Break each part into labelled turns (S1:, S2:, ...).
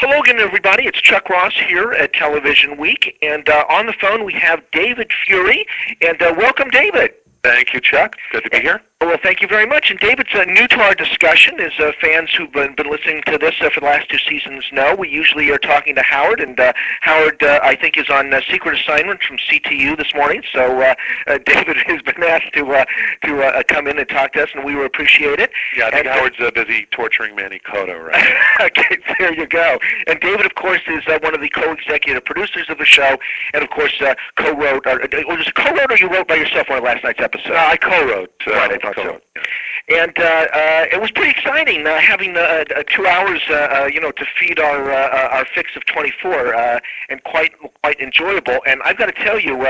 S1: Hello again, everybody. It's Chuck Ross here at Television Week, and on the phone we have David Fury, and welcome, David.
S2: Thank you, Chuck. Good to be here.
S1: Well, thank you very much. And David's new to our discussion, as fans who've been listening to this for the last two seasons know. We usually are talking to Howard, and Howard, I think, is on secret assignment from CTU this morning. So David has been asked to come in and talk to us, and we will appreciate it.
S2: Yeah, I think Howard's busy torturing Manny Cotto, right?
S1: Okay, there you go. And David, of course, is one of the co-executive producers of the show, and of course, co-wrote. Was it co-wrote or you wrote by yourself on last night's episode?
S2: No, I co-wrote.
S1: Right, I thought so. Yeah. And it was pretty exciting having 2 hours, to feed our fix of 24, and quite enjoyable. And I've got to tell you,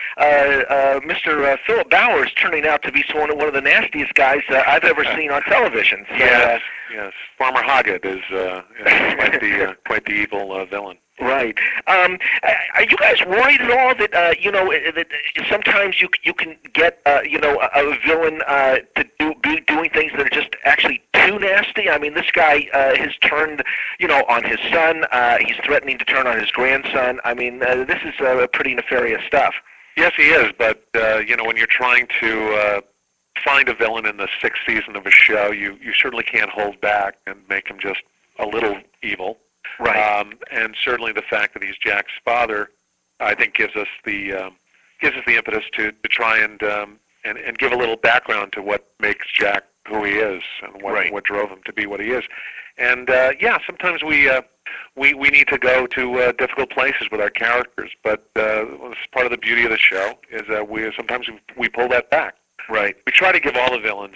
S1: Mr. Philip Bauer is turning out to be one of the nastiest guys I've ever seen on television. So,
S2: yes. Farmer Hoggett is quite the evil villain.
S1: Right. Are you guys worried at all that that sometimes you can get a villain to be doing things that are just actually too nasty? I mean, this guy has turned on his son. He's threatening to turn on his grandson. I mean, this is pretty nefarious stuff.
S2: Yes, he is. But when you're trying to find a villain in the sixth season of a show, you certainly can't hold back and make him just a little evil.
S1: Right.
S2: And certainly the fact that he's Jack's father, I think, gives us the impetus to try and give a little background to what makes Jack who he is and what drove him to be what he is. And sometimes we need to go to difficult places with our characters, but part of the beauty of the show is that sometimes we pull that back.
S1: Right.
S2: We try to give all the villains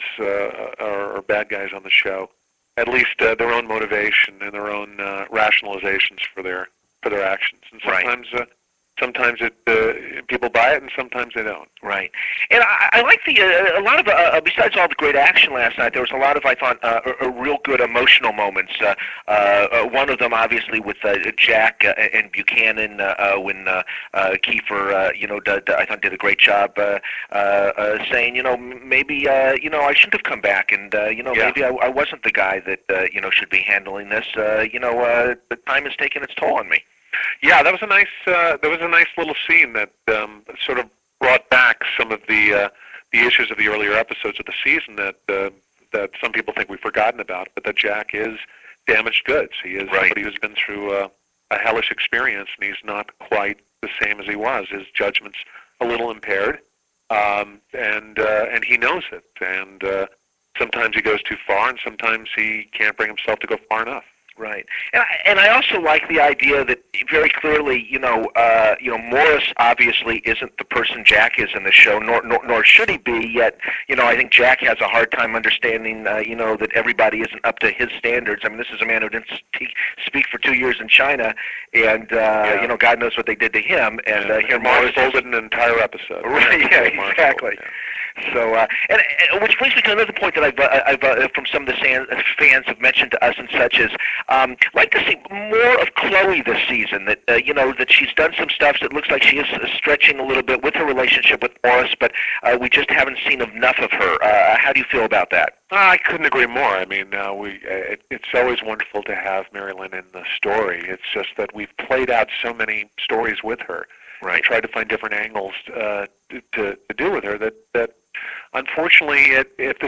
S2: or bad guys on the show at least their own motivation and their own rationalizations for their actions. And sometimes people buy it, and sometimes they don't.
S1: Right. And I like a lot of besides all the great action last night, there was a lot of, I thought, real good emotional moments. One of them, obviously, with Jack and Buchanan, when Kiefer, I thought did a great job saying, maybe, I shouldn't have come back, and maybe I wasn't the guy that should be handling this. The time has taken its toll on me.
S2: Yeah, that was a nice little scene that sort of brought back some of the issues of the earlier episodes of the season that some people think we've forgotten about, but that Jack is damaged goods. He is somebody who's been through a hellish experience, and he's not quite the same as he was. His judgment's a little impaired, and he knows it. And sometimes he goes too far, and sometimes he can't bring himself to go far enough.
S1: Right, and I also like the idea that very clearly, Morris obviously isn't the person Jack is in the show, nor should he be. Yet, I think Jack has a hard time understanding, that everybody isn't up to his standards. I mean, this is a man who didn't speak for 2 years in China, and God knows what they did to him. And here
S2: Morris folded an entire episode.
S1: Right, yeah, exactly. So, and which brings me to another point that I've from some of the fans have mentioned to us and such is, like to see more of Chloe this season. That that she's done some stuff that looks like she is stretching a little bit with her relationship with Morris, but we just haven't seen enough of her. How do you feel about that?
S2: I couldn't agree more. I mean, it's always wonderful to have Marilyn in the story. It's just that we've played out so many stories with her.
S1: Right.
S2: Tried to find different angles to do with her. That unfortunately, if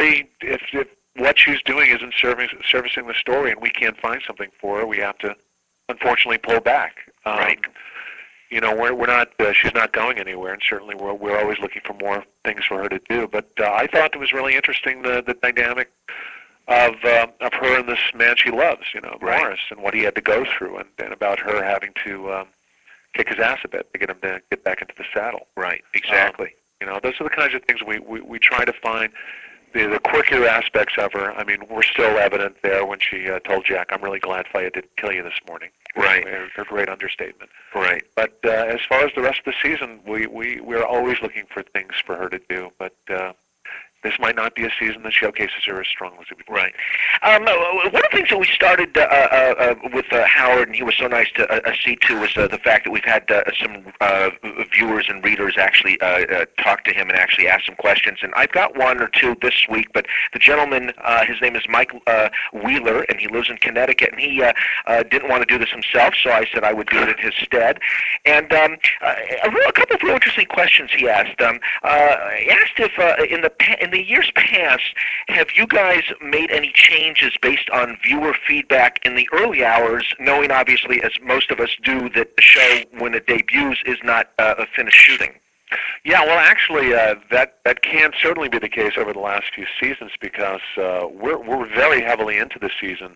S2: what she's doing isn't servicing the story, and we can't find something for her, we have to unfortunately pull back.
S1: Right.
S2: We're not. She's not going anywhere, and certainly we're always looking for more things for her to do. But I thought it was really interesting the dynamic of her and this man she loves, Morris, and what he had to go through, and about her having to kick his ass a bit to get him to get back into the saddle.
S1: Right, exactly.
S2: Those are the kinds of things we try to find. The quirkier aspects of her, I mean, were still evident there when she told Jack, "I'm really glad Faya didn't kill you this morning."
S1: Right.
S2: A great understatement.
S1: Right.
S2: But as far as the rest of the season, we're always looking for things for her to do. But this might not be a season that showcases her as strongly as we.
S1: Right. One of the things that we started with Howard, and he was so nice to accede to, was the fact that we've had some viewers and readers actually talk to him and actually ask some questions. And I've got one or two this week, but the gentleman, his name is Mike Wheeler, and he lives in Connecticut, and he didn't want to do this himself, so I said I would do it in his stead. And a couple of real interesting questions he asked. He asked if in the years past, have you guys made any changes based on viewer feedback in the early hours, knowing obviously, as most of us do, that the show, when it debuts, is not a finished shooting?
S2: Yeah, well, actually, that can certainly be the case over the last few seasons, because we're very heavily into the season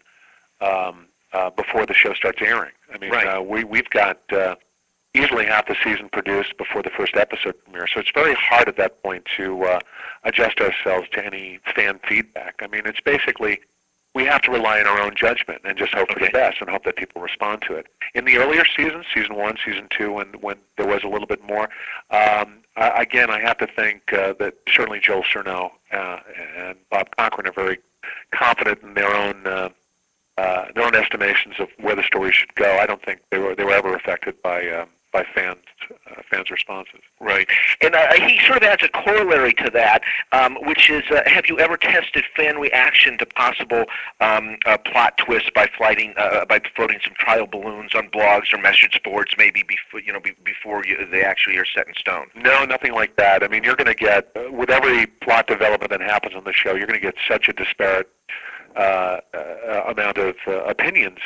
S2: before the show starts airing. I mean,
S1: right.
S2: We've got easily half the season produced before the first episode premiere, so it's very hard at that point to adjust ourselves to any fan feedback. I mean, it's basically, we have to rely on our own judgment and just hope for the best and hope that people respond to it. In the earlier seasons, season 1, season 2, when there was a little bit more, again, I have to think that certainly Joel Surnow and Bob Cochran are very confident in their own estimations of where the story should go. I don't think they were ever affected by fans' responses.
S1: Right. And he sort of adds a corollary to that, which is, have you ever tested fan reaction to possible plot twists by floating some trial balloons on blogs or message boards, maybe before they actually are set in stone?
S2: No, nothing like that. I mean, you're going to get, with every plot development that happens on the show, you're going to get such a disparate amount of opinions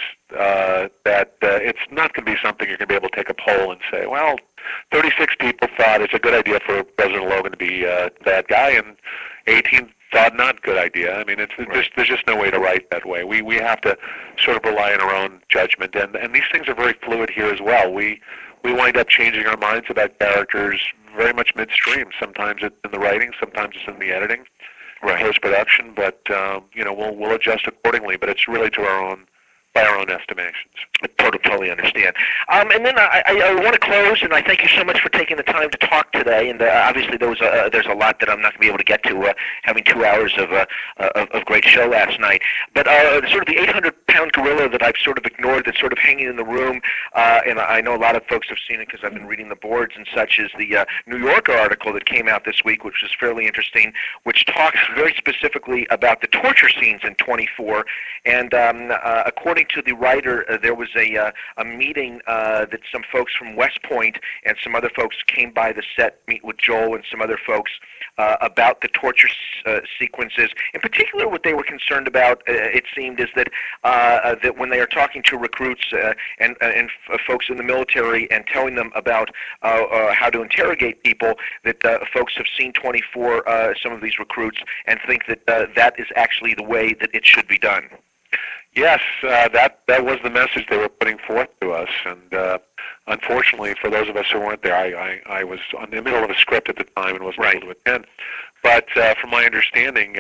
S2: that it's not going to be something you're going to be able to take a poll and say, well, 36 people thought it's a good idea for President Logan to be a bad guy, and 18 thought not good idea. I mean, there's just no way to write that way. We have to sort of rely on our own judgment, and these things are very fluid here as well. We wind up changing our minds about characters very much midstream. Sometimes it's in the writing, sometimes it's in the editing. Right. Post-production, but we'll adjust accordingly. But it's really by our own estimations.
S1: I totally understand. And then I want to close, and I thank you so much for taking the time to talk today. And obviously there's a lot that I'm not going to be able to get to, having 2 hours of great show last night. But sort of the 800-pound gorilla that I've sort of ignored, that's sort of hanging in the room, and I know a lot of folks have seen it because I've been reading the boards and such, is the New Yorker article that came out this week, which was fairly interesting, which talks very specifically about the torture scenes in 24. And according to the writer, there was a meeting that some folks from West Point and some other folks came by the set, meet with Joel and some other folks about the torture sequences. In particular, what they were concerned about, it seemed, is that that when they are talking to recruits and folks in the military and telling them about how to interrogate people, that folks have seen 24, some of these recruits, and think that that is actually the way that it should be done.
S2: Yes, that was the message they were putting forth to us, and unfortunately, for those of us who weren't there, I was in the middle of a script at the time and wasn't able to attend. But from my understanding,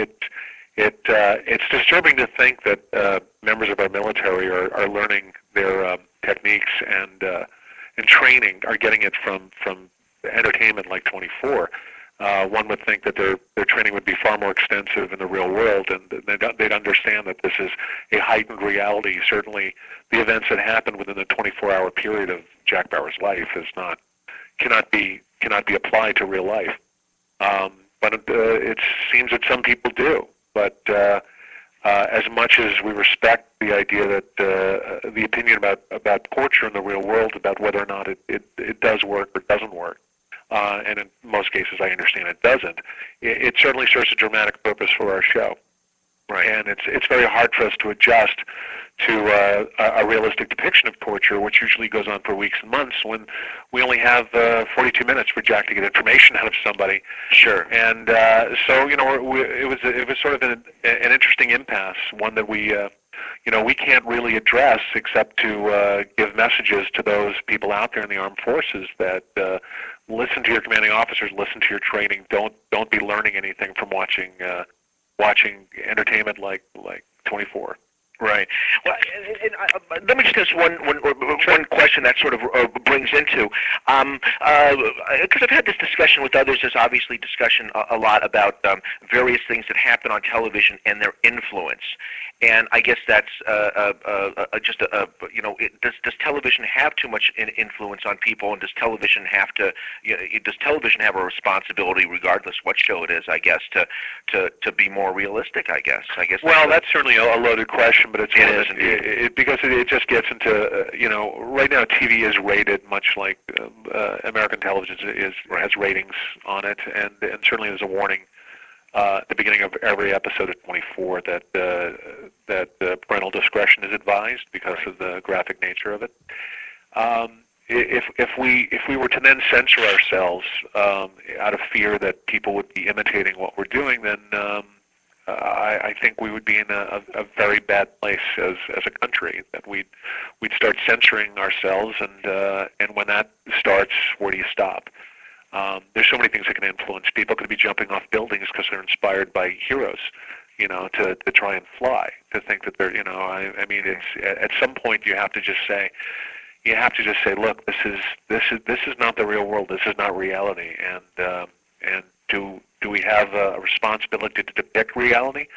S2: it's disturbing to think that members of our military are learning their techniques and training, are getting it from entertainment like 24. One would think that their training would be far more extensive in the real world, and they'd understand that this is a heightened reality. Certainly, the events that happened within the 24-hour period of Jack Bauer's life cannot be applied to real life. But it seems that some people do. But as much as we respect the idea that the opinion about torture in the real world, about whether or not it does work or doesn't work, and in most cases I understand it doesn't, it certainly serves a dramatic purpose for our show. Right. And it's very hard for us to adjust to a realistic depiction of torture, which usually goes on for weeks and months, when we only have 42 minutes for Jack to get information out of somebody.
S1: Sure.
S2: And so it was sort of an interesting impasse, one that we can't really address except to give messages to those people out there in the armed forces that listen to your commanding officers, listen to your training. Don't be learning anything from watching entertainment like 24.
S1: Right. Well, let me just ask one question that sort of brings into, because I've had this discussion with others. There's obviously discussion a lot about various things that happen on television and their influence. And I guess that's just does television have too much influence on people, and does television have to? Does television have a responsibility, regardless what show it is? I guess to be more realistic. I guess.
S2: Well, that's certainly a loaded question, but it's
S1: it is indeed.
S2: Because it just gets into right now TV is rated much like American television has ratings on it, and certainly there's a warning at the beginning of every episode of 24 that parental discretion is advised because of the graphic nature of it. If we were to then censor ourselves out of fear that people would be imitating what we're doing, then I think we would be in a very bad place as a country. That we'd start censoring ourselves, and when that starts, where do you stop? There's so many things that can influence people. Could be jumping off buildings because they're inspired by heroes, to try and fly. To think that they're, I mean, it's at some point you have to just say, look, this is not the real world. This is not reality, and do we have a responsibility to depict reality?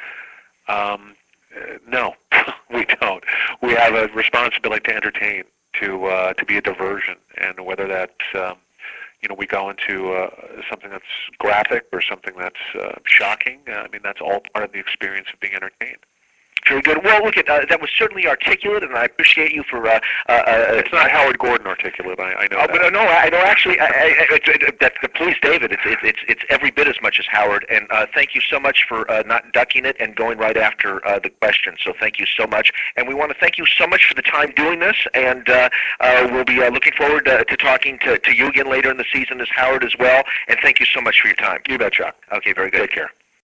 S2: No, we don't. We have a responsibility to entertain, to be a diversion, and whether that's we go into something that's graphic or something that's shocking. I mean, that's all part of the experience of being entertained.
S1: Very good. Well, look, that was certainly articulate, and I appreciate you for.
S2: It's not Howard Gordon articulate. I know.
S1: But no, I know. Actually, please, David. It's every bit as much as Howard. And thank you so much for not ducking it and going right after the question. So thank you so much, and we want to thank you so much for the time doing this. And we'll be looking forward to talking to you again later in the season as Howard as well. And thank you so much for your time.
S2: You bet, Chuck.
S1: Okay, very good.
S2: Take care.